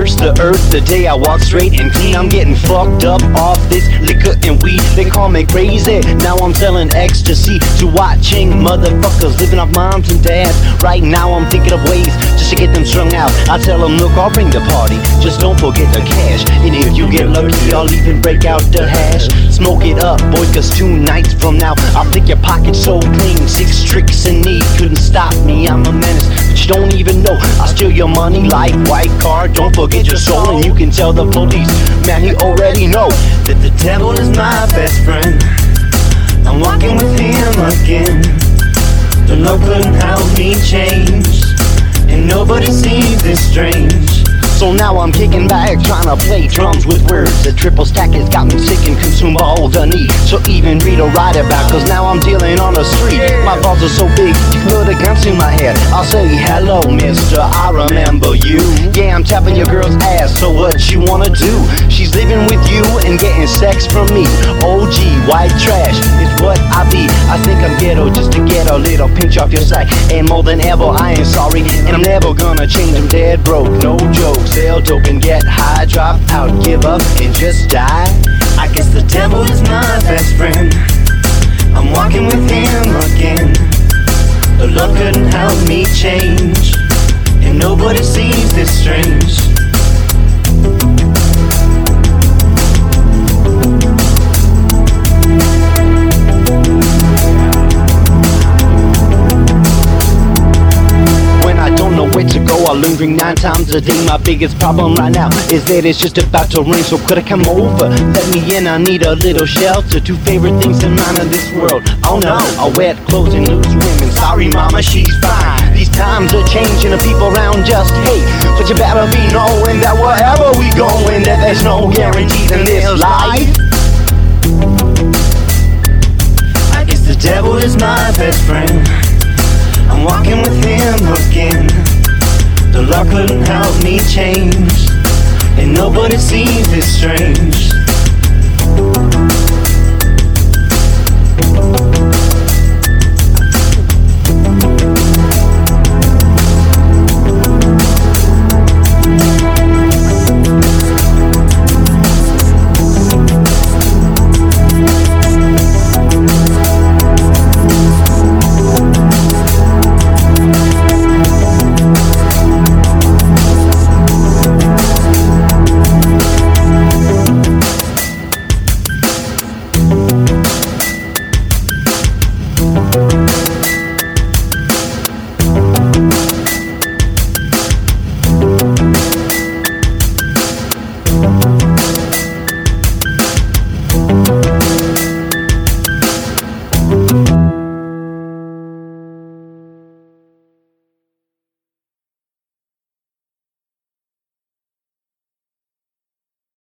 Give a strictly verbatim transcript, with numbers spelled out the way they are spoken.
curse the earth the day I walk straight and clean. I'm getting fucked up off this liquor and weed. They call me crazy, now I'm selling ecstasy to watching motherfuckers living off moms and dads. Right now I'm thinking of ways just to get them strung out. I tell them, look, I'll bring the party, just don't forget the cash. And if you get lucky, I'll even break out the hash. Smoke it up, boy, cause two nights from now I'll pick your pocket so clean. Six tricks in need couldn't stop me, I'm a menace, but you don't even know. I'll steal your money like white car, don't forget your soul. And you can tell the police, man, he already know that the devil is my best friend. I'm walking with him again. The Lord couldn't help me change, and nobody sees this strange. So now I'm kicking back, trying to play drums with words. The triple stack has got me sick and consumed by all the need. So even read or write about, cause now I'm dealing on the street. My balls are so big, you put a gun to my head. I'll say, hello mister, I remember you. Yeah, I'm tapping your girl's ass, so what you wanna do? She's living with you and getting sex from me. O G, white trash is what I be. I think I'm ghetto just to get a little pinch off your sack. And more than ever, I ain't sorry, and I'm never gonna change. I'm dead broke, no joke. Sell dope and get high, drop out, give up and just die. I guess the devil is my best friend. I'm walking with him again. The Lord couldn't help me change, and nobody sees this strange. Where to go, I learn drink nine times a day. My biggest problem right now is that it's just about to rain. So could I come over? Let me in, I need a little shelter. Two favorite things in mind in this world. Oh no, I wet clothes and loose women. Sorry mama, she's fine. These times are changing and people around just hate. But you better be knowing that wherever we going, that there's no guarantees in this life. I guess the devil is my best friend. I'm walking with him again. The Lord couldn't help me change, and nobody sees this strange.